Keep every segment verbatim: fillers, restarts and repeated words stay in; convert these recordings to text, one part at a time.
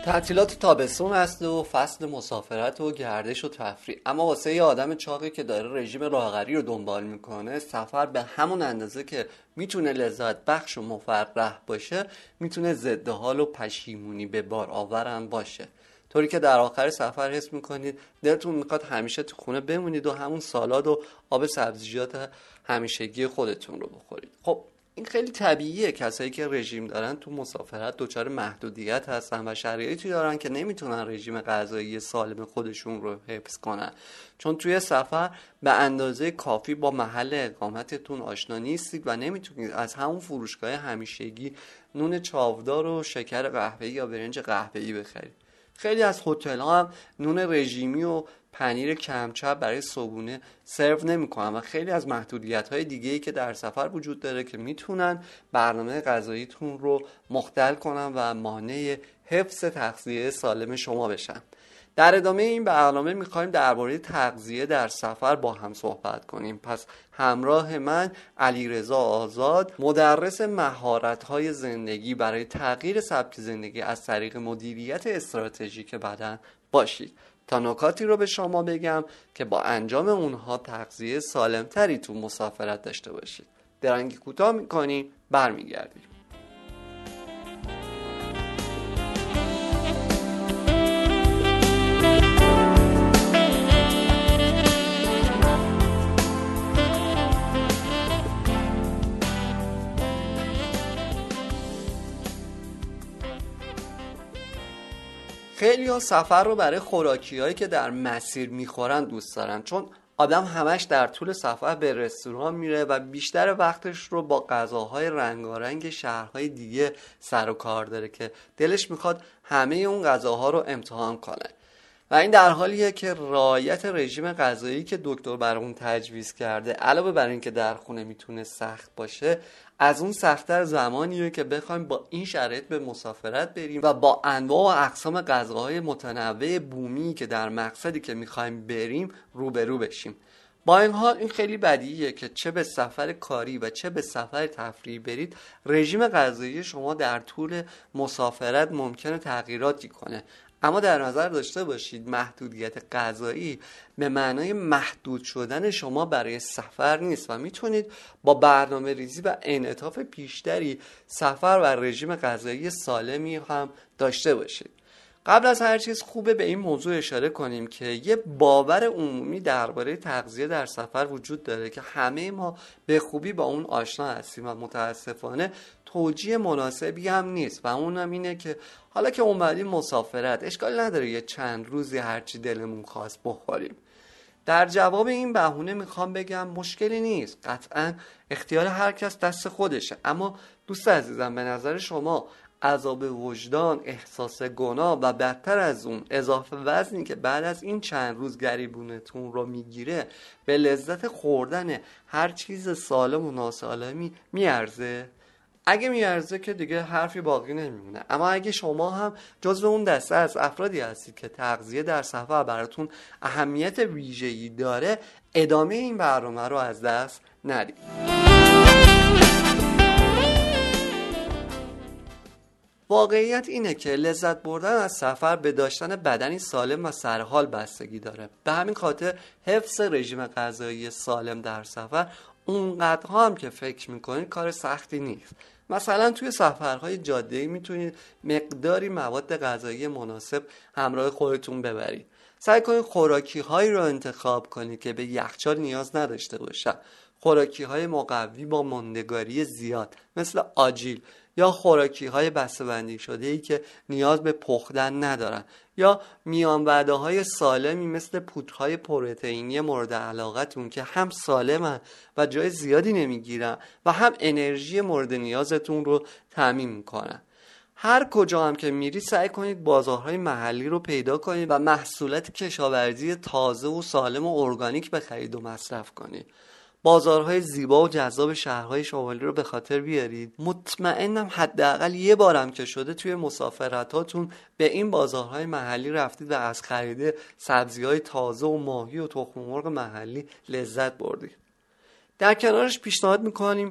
تعطیلات تابستون است و فصل مسافرت و گردش و تفریح، اما واسه یه آدم چاقی که داره رژیم لاغری رو دنبال میکنه، سفر به همون اندازه که میتونه لذت بخش و مفرح باشه، میتونه ضد حال و پشیمونی به بار آورم باشه. طوری که در آخر سفر حس میکنید دلتون میخواد همیشه تو خونه بمونید و همون سالاد و آب سبزیجات همیشگی خودتون رو بخورید. خب این خیلی طبیعیه. کسایی که رژیم دارن تو مسافرت دچار محدودیت هستن و شرایطی دارن که نمیتونن رژیم غذایی سالم خودشون رو حفظ کنن، چون توی سفر به اندازه کافی با محل اقامتتون آشنا نیستید و نمیتونید از همون فروشگاه همیشگی نون چاودار و شکر قهوه‌ای یا برنج قهوه‌ای بخرید. خیلی از هتل‌ها هم نون رژیمی و پنیر کمچپ برای صبحونه سرو نمی‌کنن و خیلی از محدودیت‌های دیگه‌ای که در سفر وجود داره که میتونن برنامه غذاییتون رو مختل کنن و مانع حفظ تغذیه سالم شما بشن. در ادامه این برنامه می‌خوایم درباره تغذیه در سفر با هم صحبت کنیم. پس همراه من علیرضا آزاد، مدرس مهارت‌های زندگی برای تغییر سبک زندگی از طریق مدیریت استراتژیک بدن باشید تا نکاتی رو به شما بگم که با انجام اونها تغذیه سالمتری تو مسافرت داشته باشید. درنگی کوتاه می‌کنیم، برمیگردیم. خیلی ها سفر رو برای خوراکی هایی که در مسیر میخورن دوست دارن، چون آدم همش در طول سفر به رستوران میره و بیشتر وقتش رو با غذاهای رنگارنگ شهرهای دیگه سر و کار داره که دلش میخواد همه اون غذاها رو امتحان کنه. و این در حالیه که رعایت رژیم غذایی که دکتر برای اون تجویز کرده، علاوه بر این که در خونه میتونه سخت باشه، از اون سخت‌تر زمانیه که بخوایم با این شرایط به مسافرت بریم و با انواع و اقسام غذاهای متنوع بومی که در مقصدی که میخوایم بریم روبرو بشیم. با این حال این خیلی بدیهیه که چه به سفر کاری و چه به سفر تفریحی برید، رژیم غذایی شما در طول مسافرت ممکنه تغییراتی کنه. اما در نظر داشته باشید محدودیت غذایی به معنای محدود شدن شما برای سفر نیست و میتونید با برنامه ریزی و انعطاف بیشتری سفر و رژیم غذایی سالمی هم داشته باشید. قبل از هر چیز خوبه به این موضوع اشاره کنیم که یه باور عمومی درباره تغذیه در سفر وجود داره که همه ما به خوبی با اون آشنا هستیم و متاسفانه توجیه مناسبی هم نیست و اونم اینه که حالا که اومدیم مسافرت اشکال نداره یه چند روزی هرچی دلمون خواست بخوریم. در جواب این بهونه میخوام بگم مشکلی نیست، قطعا اختیار هر کس دست خودشه، اما دوست عزیزم به نظر شما عذاب وجدان، احساس گناه و بدتر از اون اضافه وزنی که بعد از این چند روز گریبونتون رو میگیره به لذت خوردن هر چیز سالم و ناسالمی میارزه؟ اگه میارزه که دیگه حرفی باقی نمیمونه. اما اگه شما هم جزو اون دسته از افرادی هستید که تغذیه در سفر براتون اهمیت ویژه‌ای داره، ادامه این برنامه رو از دست ندید. واقعیت اینه که لذت بردن از سفر به داشتن بدنی سالم و سرحال بستگی داره. به همین خاطر حفظ رژیم غذایی سالم در سفر اونقدرها هم که فکر میکنید کار سختی نیست. مثلا توی سفرهای جاده‌ای میتونید مقداری مواد غذایی مناسب همراه خودتون ببرید. سعی کنید خوراکی هایی رو انتخاب کنید که به یخچال نیاز نداشته باشه. خوراکی های مقوی با ماندگاری زیاد مثل آجیل، یا خوراکی های بسته‌بندی شده ای که نیاز به پختن ندارن، یا میان وعده های سالمی مثل پودرهای پروتئینی مورد علاقتون که هم سالمن و جای زیادی نمیگیرن و هم انرژی مورد نیازتون رو تامین میکنن. هر کجا هم که میری سعی کنید بازارهای محلی رو پیدا کنید و محصولات کشاورزی تازه و سالم و ارگانیک بخرید و مصرف کنید. بازارهای زیبا و جذاب شهرهای شمالی رو به خاطر بیارید. مطمئنم حداقل یه بارم که شده توی مسافرتاتون به این بازارهای محلی رفتید و از خرید سبزیهای تازه و ماهی و تخم مرغ محلی لذت بردید. در کنارش پیشنهاد میکنیم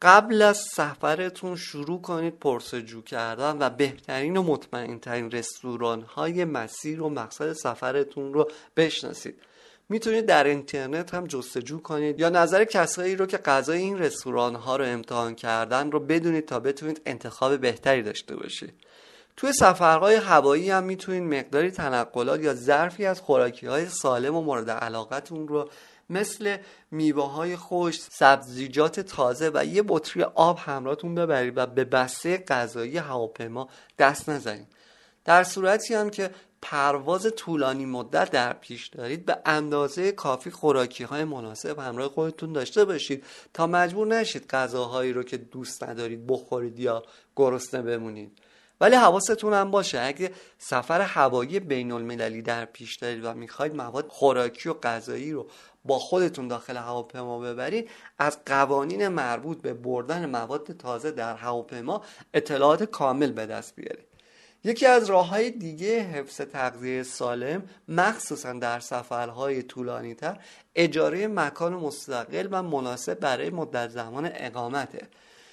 قبل از سفرتون شروع کنید پرسجو کردن و بهترین و مطمئن ترین رستوران های مسیر و مقصد سفرتون رو بشناسید. میتونید در اینترنت هم جستجو کنید یا نظر کسایی رو که غذای این رستوران ها رو امتحان کردن رو بدونید تا بتونید انتخاب بهتری داشته باشید. توی سفرهای هوایی هم میتونید مقداری تنقلات یا ظرفی از خوراکی های سالم و مورد علاقتون رو مثل میوه های خشک، سبزیجات تازه و یه بطری آب همراهتون ببرید و به بسته غذایی هواپیما دست نزنید. در صورتی هم که پرواز طولانی مدت در پیش دارید به اندازه کافی خوراکی های مناسب همراه خودتون داشته باشید تا مجبور نشید غذاهایی رو که دوست ندارید بخورید یا گرسنه بمونید. ولی حواستون هم باشه اگه سفر هوایی بین المللی در پیش دارید و میخواید مواد خوراکی و غذایی رو با خودتون داخل هواپیما ببرید، از قوانین مربوط به بردن مواد تازه در هواپیما اطلاعات کامل به دست بیارید. یکی از راه‌های دیگه حفظ تغذیه سالم مخصوصا در سفرهای طولانی‌تر اجاره مکان مستقل و مناسب برای مدت زمان اقامته.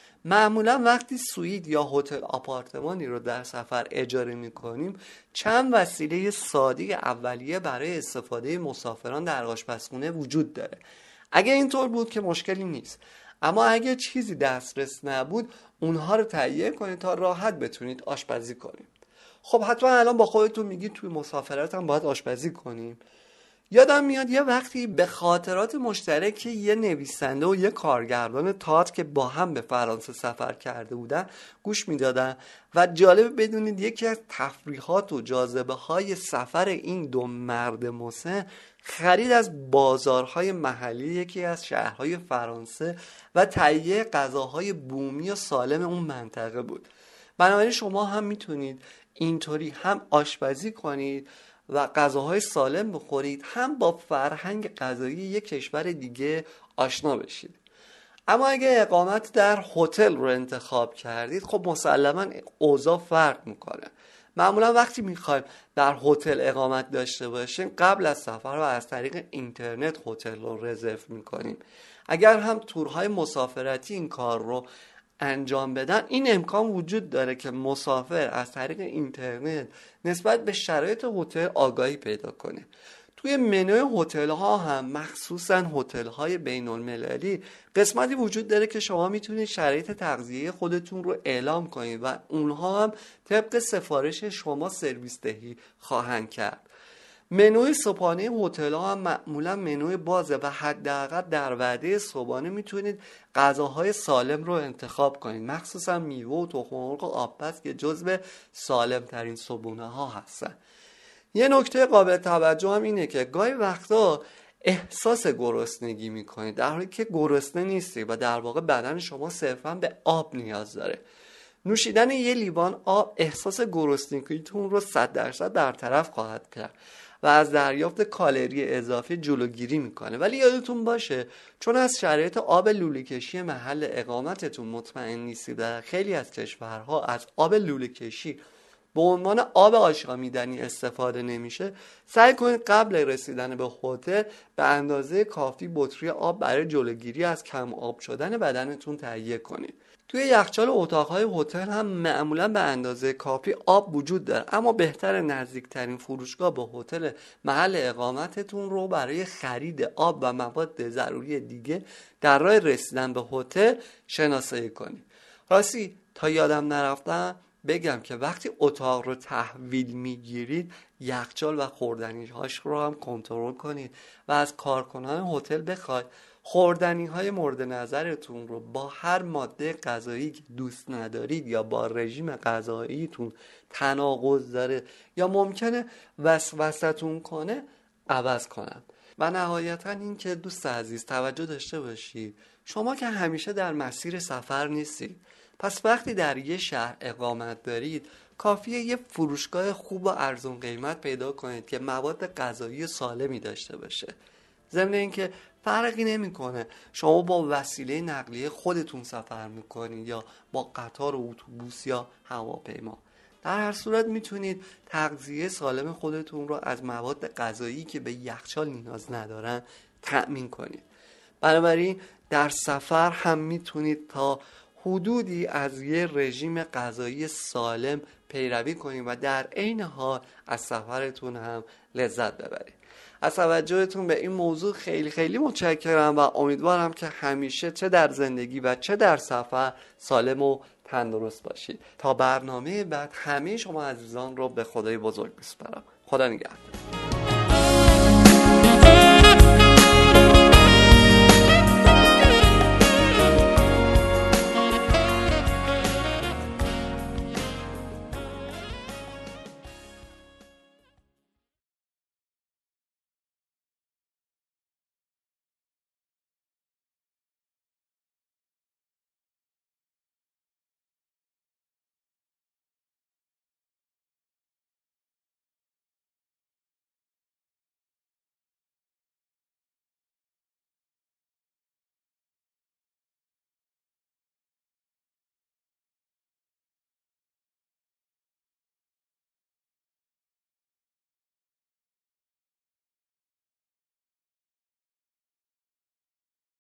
معمولا وقتی سویت یا هتل آپارتمانی رو در سفر اجاره می‌کنیم چند وسیله ساده اولیه برای استفاده مسافران در آشپزخونه وجود داره. اگه اینطور بود که مشکلی نیست، اما اگه چیزی دسترس نبود اونها رو تهیه کنید تا راحت بتونید آشپزی کنید. خب حتما الان با خودتون میگید توی مسافرت هم باید آشپزی کنیم. یادم میاد یه وقتی به خاطرات مشترک یه نویسنده و یه کارگردان تئاتر که با هم به فرانسه سفر کرده بودن گوش میدادن و جالب بدونید یکی از تفریحات و جاذبه های سفر این دو مرد مسن خرید از بازارهای محلی یکی از شهرهای فرانسه و تهیه غذاهای بومی و سالم اون منطقه بود. بنابراین شما هم میتونید اینطوری هم آشپزی کنید و غذاهای سالم بخورید، هم با فرهنگ غذایی یک کشور دیگه آشنا بشید. اما اگه اقامت در هتل رو انتخاب کردید، خب مسلماً اوضاع فرق میکنه. معمولا وقتی میخوایم در هتل اقامت داشته باشیم قبل از سفر و از طریق اینترنت هتل رو رزرو میکنیم. اگر هم تورهای مسافرتی این کار رو انجام بدن، این امکان وجود داره که مسافر از طریق اینترنت نسبت به شرایط هتل آگاهی پیدا کنه. توی منوی هتل ها هم مخصوصا هتل های بین المللی قسمتی وجود داره که شما میتونید شرایط تغذیه خودتون رو اعلام کنید و اونها هم طبق سفارش شما سرویس دهی خواهند کرد. منوی صبحانه هتل ها هم معمولا منوی بازه و حداقل در وعده صبحانه میتونید غذاهای سالم رو انتخاب کنید، مخصوصا میوه و تخم مرغ و آبپز که جزو سالم ترین صبحونه ها هستن. یه نکته قابل توجه هم اینه که گاهی وقتا احساس گرسنگی میکنید در حالی که گرسنه نیستی و در واقع بدن شما صرفا به آب نیاز داره. نوشیدن یه لیوان آب احساس گرسنگیتون رو صد درصد برطرف خواهد کرد و از دریافت کالری اضافی جلوگیری میکنه. ولی یادتون باشه چون از شرایط آب لوله کشی محل اقامتتون مطمئن نیستید، در خیلی از کشورها از آب لوله کشی به عنوان آب آشامیدنی استفاده نمیشه، سعی کنید قبل رسیدن به هتل به اندازه کافی بطری آب برای جلوگیری از کم آب شدن بدنتون تهیه کنید. توی یخچال اتاقهای هتل هم معمولا به اندازه کافی آب وجود داره، اما بهتر نزدیکترین فروشگاه به هتل محل اقامتتون رو برای خرید آب و مواد ضروری دیگه در راه رسیدن به هتل شناسایی کنید. راستی تا یادم نرفتم بگم که وقتی اتاق رو تحویل میگیرید یخچال و خوردنی‌هاش رو هم کنترل کنید و از کارکنان هتل بخواید خوردنی‌های مورد نظرتون رو با هر ماده غذایی که دوست ندارید یا با رژیم غذاییتون تناقض داره یا ممکنه وسوسه‌تون کنه عوض کنن. و نهایتاً این که دوست عزیز توجه داشته باشید، شما که همیشه در مسیر سفر نیستید، پس وقتی در یه شهر اقامت دارید کافیه یه فروشگاه خوب و ارزون قیمت پیدا کنید که مواد غذایی سالمی داشته باشه. ضمن اینکه فرقی نمیکنه شما با وسیله نقلیه خودتون سفر میکنید یا با قطار و اتوبوس یا هواپیما، در هر صورت میتونید تغذیه سالم خودتون رو از مواد غذایی که به یخچال نیاز ندارن تأمین کنید. بنابراین در سفر هم میتونید تا حدودی از یه رژیم غذایی سالم پیروی کنید و در عین حال از سفرتون هم لذت ببرید. از توجهتون به این موضوع خیلی خیلی متشکرم و امیدوارم که همیشه چه در زندگی و چه در سفر سالم و تندرست باشید. تا برنامه بعد همه شما عزیزان رو به خدای بزرگ میسپارم. خدا نگهدار.